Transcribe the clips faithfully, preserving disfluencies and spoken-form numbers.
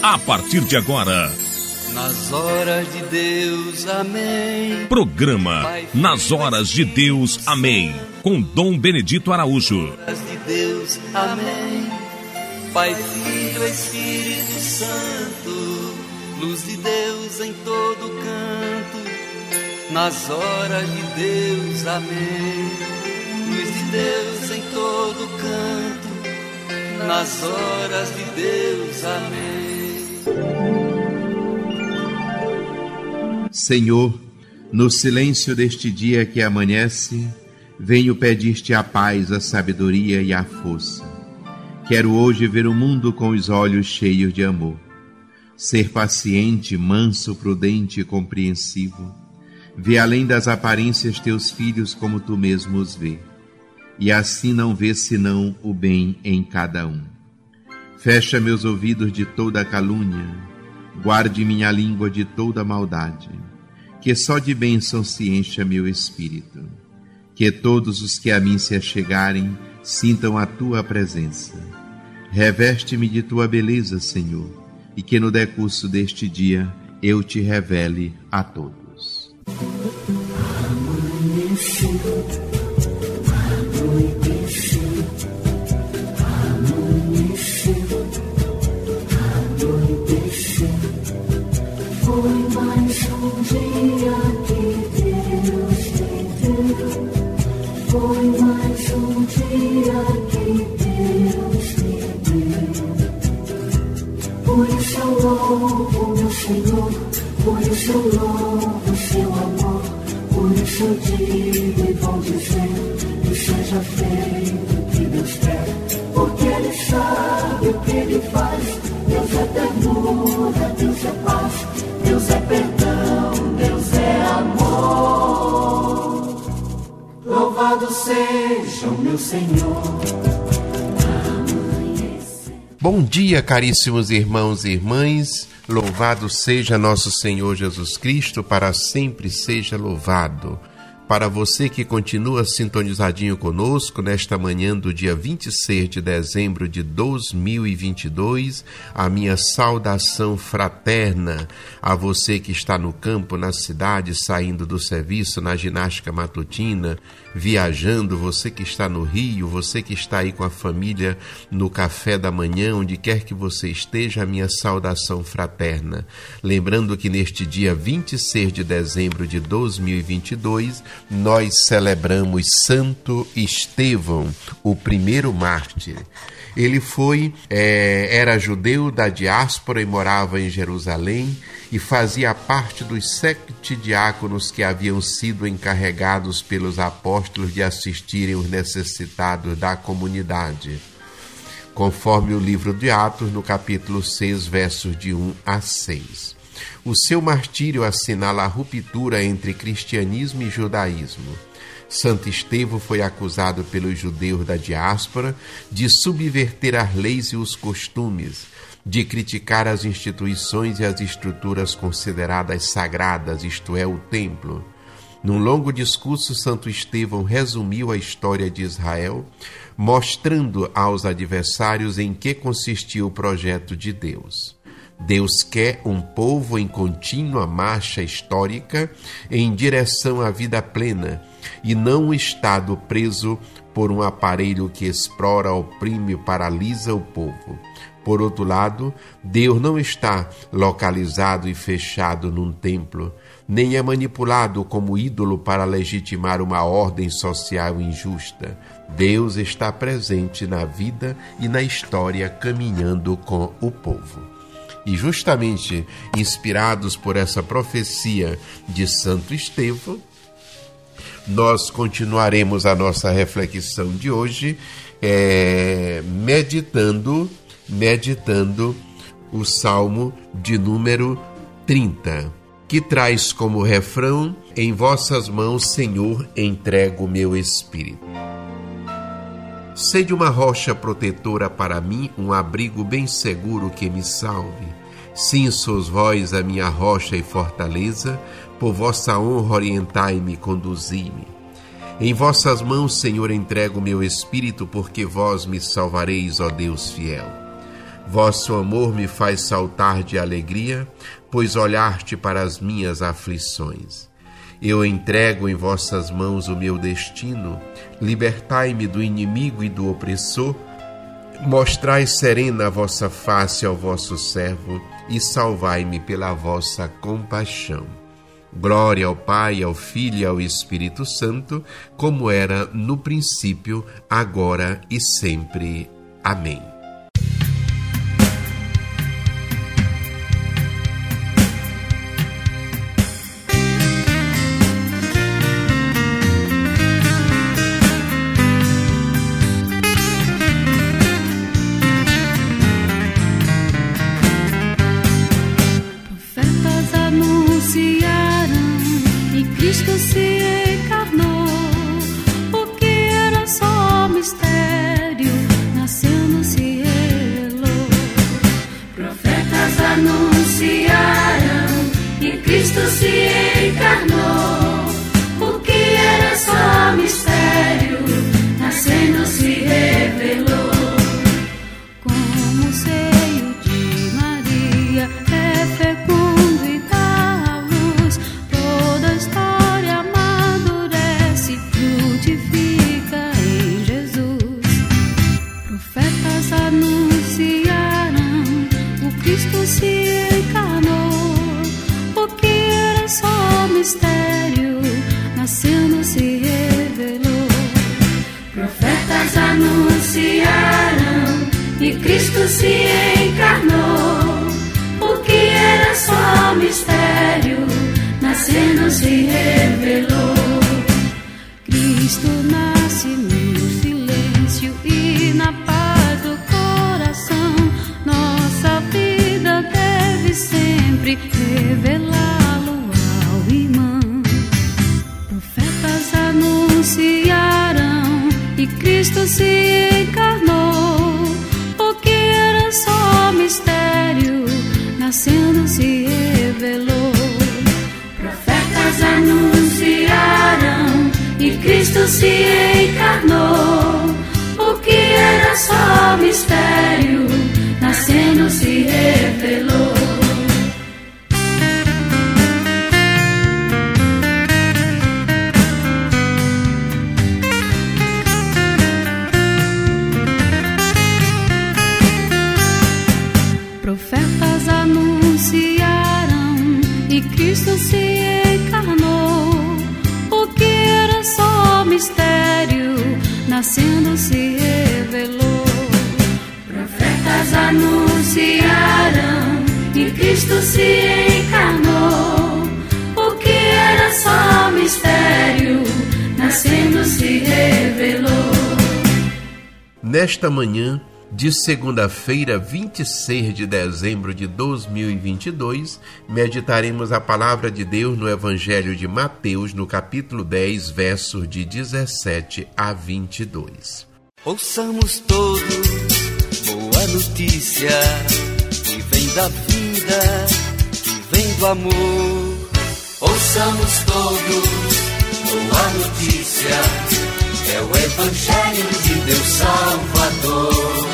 a partir de agora. Nas horas de Deus, amém. Programa Nas Horas de Deus, amém. Com Dom Benedito Araújo. Nas horas de Deus, amém. Pai, Filho, Espírito Santo, luz de Deus em todo canto. Nas horas de Deus, amém. Luz de Deus em todo canto. Nas horas de Deus, amém. Senhor, no silêncio deste dia que amanhece, venho pedir-te a paz, a sabedoria e a força. Quero hoje ver o mundo com os olhos cheios de amor. Ser paciente, manso, prudente e compreensivo. Ver além das aparências teus filhos como tu mesmo os vê. E assim não ver senão o bem em cada um. Fecha meus ouvidos de toda calúnia. Guarde minha língua de toda maldade. Que só de bênção se encha meu espírito. Que todos os que a mim se achegarem sintam a tua presença. Reveste-me de tua beleza, Senhor, e que no decurso deste dia eu te revele a todos. Amanheceu, anoiteceu, amanheceu, anoiteceu. Foi mais um dia que Deus me deu. Foi mais um dia que Deus me deu. Por isso eu louvo meu Senhor, por isso eu louvo seu amor. Por isso eu digo e vou dizer que seja feito o que Deus quer, porque Ele sabe o que Ele faz. Deus é ternura, Deus é paz, Deus é perdão, Deus é amor. Louvado seja o meu Senhor. Bom dia, caríssimos irmãos e irmãs. Louvado seja nosso Senhor Jesus Cristo, para sempre seja louvado. Para você que continua sintonizadinho conosco nesta manhã do dia vinte e seis de dezembro de dois mil e vinte e dois, a minha saudação fraterna. A você que está no campo, na cidade, saindo do serviço, na ginástica matutina, viajando, você que está no Rio, você que está aí com a família no café da manhã, onde quer que você esteja, a minha saudação fraterna. Lembrando que neste dia vinte e seis de dezembro de dois mil e vinte e dois, nós celebramos Santo Estevão, o primeiro mártir. Ele foi, é, era judeu da diáspora e morava em Jerusalém e fazia parte dos sete diáconos que haviam sido encarregados pelos apóstolos de assistirem os necessitados da comunidade, conforme o livro de Atos, no capítulo seis, versos de um a seis. O seu martírio assinala a ruptura entre cristianismo e judaísmo. Santo Estevão foi acusado pelos judeus da diáspora de subverter as leis e os costumes, de criticar as instituições e as estruturas consideradas sagradas, isto é, o templo. Num longo discurso, Santo Estevão resumiu a história de Israel, mostrando aos adversários em que consistia o projeto de Deus. Deus quer um povo em contínua marcha histórica em direção à vida plena e não um Estado preso por um aparelho que explora, oprime e paralisa o povo. Por outro lado, Deus não está localizado e fechado num templo, nem é manipulado como ídolo para legitimar uma ordem social injusta. Deus está presente na vida e na história, caminhando com o povo. E justamente inspirados por essa profecia de Santo Estevão, nós continuaremos a nossa reflexão de hoje é, meditando, meditando o Salmo de número trinta, que traz como refrão: em vossas mãos, Senhor, entrego o meu espírito. Sede uma rocha protetora para mim, um abrigo bem seguro que me salve. Sim, sois vós a minha rocha e fortaleza, por vossa honra orientai-me e conduzi-me. Em vossas mãos, Senhor, entrego o meu espírito, porque vós me salvareis, ó Deus fiel. Vosso amor me faz saltar de alegria, pois olhaste para as minhas aflições. Eu entrego em vossas mãos o meu destino, libertai-me do inimigo e do opressor, mostrai serena a vossa face ao vosso servo e salvai-me pela vossa compaixão. Glória ao Pai, ao Filho e ao Espírito Santo, como era no princípio, agora e sempre. Amém. Cristo se encarnou, o que era só mistério, nascendo se revelou. Profetas anunciaram que Cristo se encarnou, o que era só mistério, nascendo se revelou. Como o seio de Maria é fecundo e dá luz, toda a história amadurece, frutifica em Jesus. Profetas anunciaram, o Cristo se encarnou, o que era só mistério, nascendo se revelou. Profetas anunciaram que Cristo se encarnou, o que era só mistério, nascendo se revelou. Cristo nasce no silêncio e na paz do coração. Nossa vida deve sempre revelá-lo ao irmão. Profetas anunciaram e Cristo se encarnou, o que era só mistério, nascendo se revelou. Profetas anunciaram e Cristo se encarnou, o que era só mistério, nascendo se revelou. Profetas anunciaram e Cristo se encarnou, o que era só mistério, nascendo se revelou. Profetas anunciaram e Cristo se encarnou, o que era só mistério, nascendo se revelou. Nesta manhã de segunda-feira, vinte e seis de dezembro de dois mil e vinte e dois, meditaremos a palavra de Deus no Evangelho de Mateus, no capítulo dez, versos de dezessete a vinte e dois. Ouçamos todos boa notícia, que vem da vida, que vem do amor. Ouçamos todos boa notícia, é o Evangelho de Deus Salvador.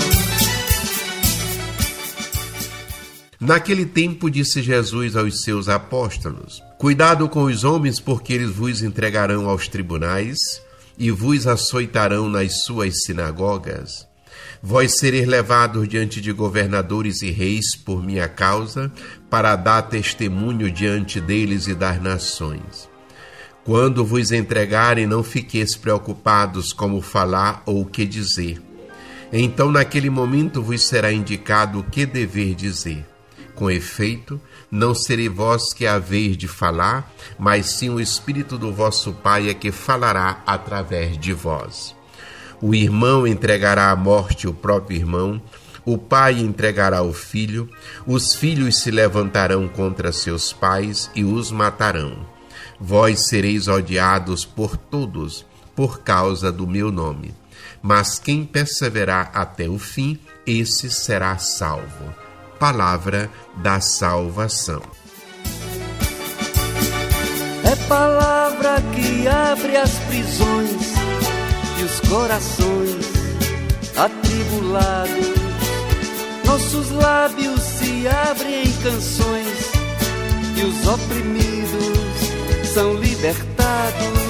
Naquele tempo disse Jesus aos seus apóstolos: Cuidado com os homens, porque eles vos entregarão aos tribunais e vos açoitarão nas suas sinagogas. Vós sereis levados diante de governadores e reis por minha causa, para dar testemunho diante deles e das nações. Quando vos entregarem, não fiqueis preocupados como falar ou o que dizer. Então, naquele momento, vos será indicado o que dever dizer. Com efeito, não serei vós que haveis de falar, mas sim o Espírito do vosso Pai é que falará através de vós. O irmão entregará à morte o próprio irmão, o pai entregará o filho, os filhos se levantarão contra seus pais e os matarão. Vós sereis odiados por todos, por causa do meu nome. Mas quem perseverar até o fim, esse será salvo. Palavra da salvação. É palavra que abre as prisões e os corações atribulados. nossos lábios se abrem em canções e os oprimidos são libertados.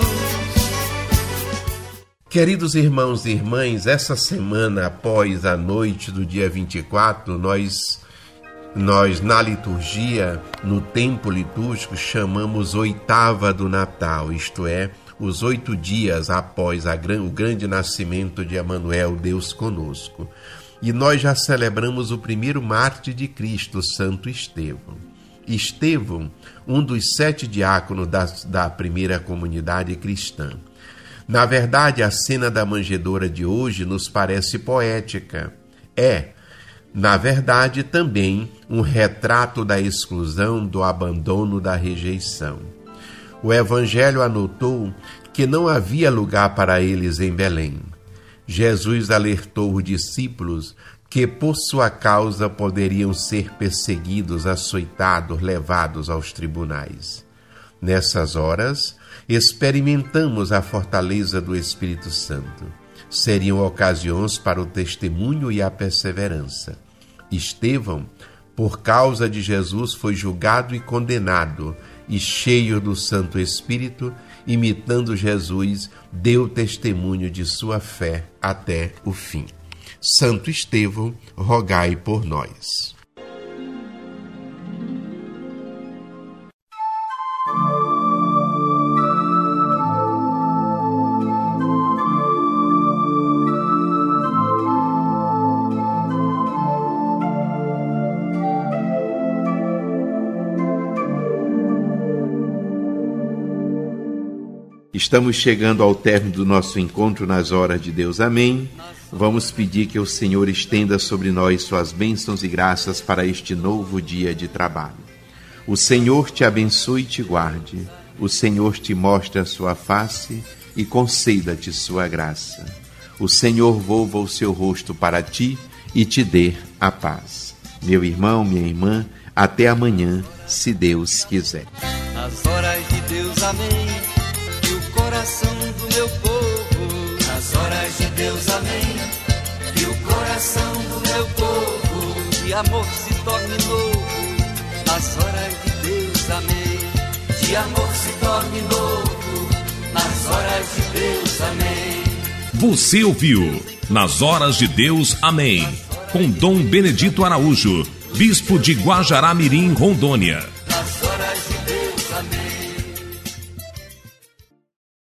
Queridos irmãos e irmãs, essa semana após a noite do dia vinte e quatro, nós, nós na liturgia, no tempo litúrgico, chamamos oitava do Natal, isto é, os oito dias após a, o grande nascimento de Emanuel, Deus conosco. E nós já celebramos o primeiro mártir de Cristo, Santo Estevão. Estevão, um dos sete diáconos da, da primeira comunidade cristã. Na verdade, a cena da manjedoura de hoje nos parece poética. É, na verdade, também um retrato da exclusão, do abandono, da rejeição. O Evangelho anotou que não havia lugar para eles em Belém. Jesus alertou os discípulos que, por sua causa, poderiam ser perseguidos, açoitados, levados aos tribunais. Nessas horas, experimentamos a fortaleza do Espírito Santo. Seriam ocasiões para o testemunho e a perseverança. Estevão, por causa de Jesus, foi julgado e condenado, e cheio do Santo Espírito, imitando Jesus, deu testemunho de sua fé até o fim. Santo Estevão, rogai por nós. Estamos chegando ao término do nosso encontro nas horas de Deus. Amém. Vamos pedir que o Senhor estenda sobre nós suas bênçãos e graças para este novo dia de trabalho. O Senhor te abençoe e te guarde. O Senhor te mostre a sua face e conceda-te sua graça. O Senhor volva o seu rosto para ti e te dê a paz. Meu irmão, minha irmã, até amanhã, se Deus quiser. Nas horas de Deus, amém. Coração do meu povo, nas horas de Deus, amém. Que o coração do meu povo de amor se torne novo, nas horas de Deus, amém. De amor se torne novo, nas horas de Deus, amém. Você ouviu Nas Horas de Deus, amém, com Dom Benedito Araújo, bispo de Guajará-Mirim, Rondônia.